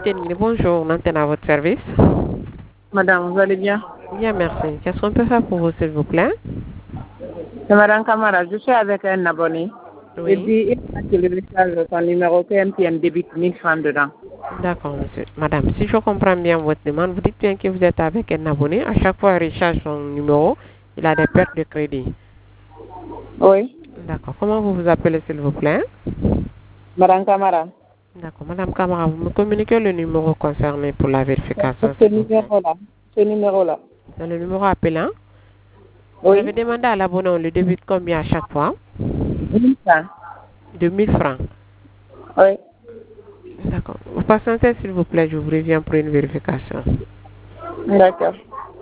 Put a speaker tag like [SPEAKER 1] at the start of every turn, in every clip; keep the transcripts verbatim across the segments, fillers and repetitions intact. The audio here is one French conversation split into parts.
[SPEAKER 1] Capitaine, bonjour, maintenant à votre service.
[SPEAKER 2] Madame, vous allez bien?
[SPEAKER 1] Bien, merci. Qu'est-ce qu'on peut faire pour vous, s'il vous plaît?
[SPEAKER 2] C'est Madame Camara, je suis avec un abonné.
[SPEAKER 1] Oui.
[SPEAKER 2] Il dit, il a que le message de son numéro P M T N débite mille francs dedans.
[SPEAKER 1] D'accord, monsieur. Madame, si je comprends bien votre demande, vous dites bien que vous êtes avec un abonné. À chaque fois, il recharge son numéro, il a des pertes de crédit.
[SPEAKER 2] Oui.
[SPEAKER 1] D'accord. Comment vous vous appelez, s'il vous plaît?
[SPEAKER 2] Madame Camara.
[SPEAKER 1] D'accord. Madame Camara, vous me communiquez le numéro concerné pour la vérification,
[SPEAKER 2] Ce
[SPEAKER 1] s'il vous plaît.
[SPEAKER 2] numéro-là. Ce numéro-là.
[SPEAKER 1] C'est le numéro appelant. Vous
[SPEAKER 2] Oui.
[SPEAKER 1] avez demandé à l'abonné, on le débite combien à chaque fois?
[SPEAKER 2] mille francs.
[SPEAKER 1] De mille francs.
[SPEAKER 2] Oui.
[SPEAKER 1] D'accord. Vous patientez, s'il vous plaît, je vous reviens pour une vérification.
[SPEAKER 2] D'accord.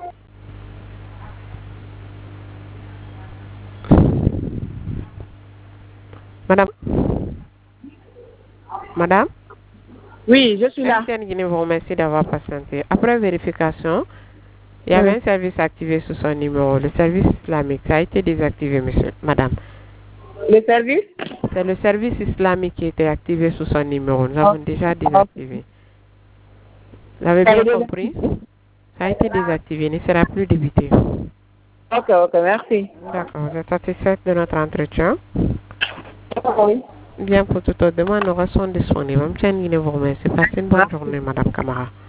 [SPEAKER 1] Madame? Madame?
[SPEAKER 2] Oui, je suis là.
[SPEAKER 1] Capitaine Guinée vous remercie d'avoir patienté. Après vérification, il y avait
[SPEAKER 2] Oui.
[SPEAKER 1] un service activé sur son numéro. Le service islamique, ça a été désactivé, monsieur. Madame.
[SPEAKER 2] Le service?
[SPEAKER 1] C'est le service islamique qui était activé sur son numéro. Nous avons
[SPEAKER 2] Oh.
[SPEAKER 1] déjà
[SPEAKER 2] Oh.
[SPEAKER 1] désactivé. Vous avez
[SPEAKER 2] Ça a
[SPEAKER 1] bien
[SPEAKER 2] été
[SPEAKER 1] compris? Ça a été désactivé, il ne sera plus débité.
[SPEAKER 2] Ok, ok, merci.
[SPEAKER 1] D'accord, vous êtes satisfaite de notre entretien?
[SPEAKER 2] Oui.
[SPEAKER 1] Bien, pour toute autre demande, nous restons disponibles. Madame Guinée vous remercie. Passez une bonne
[SPEAKER 2] Merci.
[SPEAKER 1] journée, Madame Camara.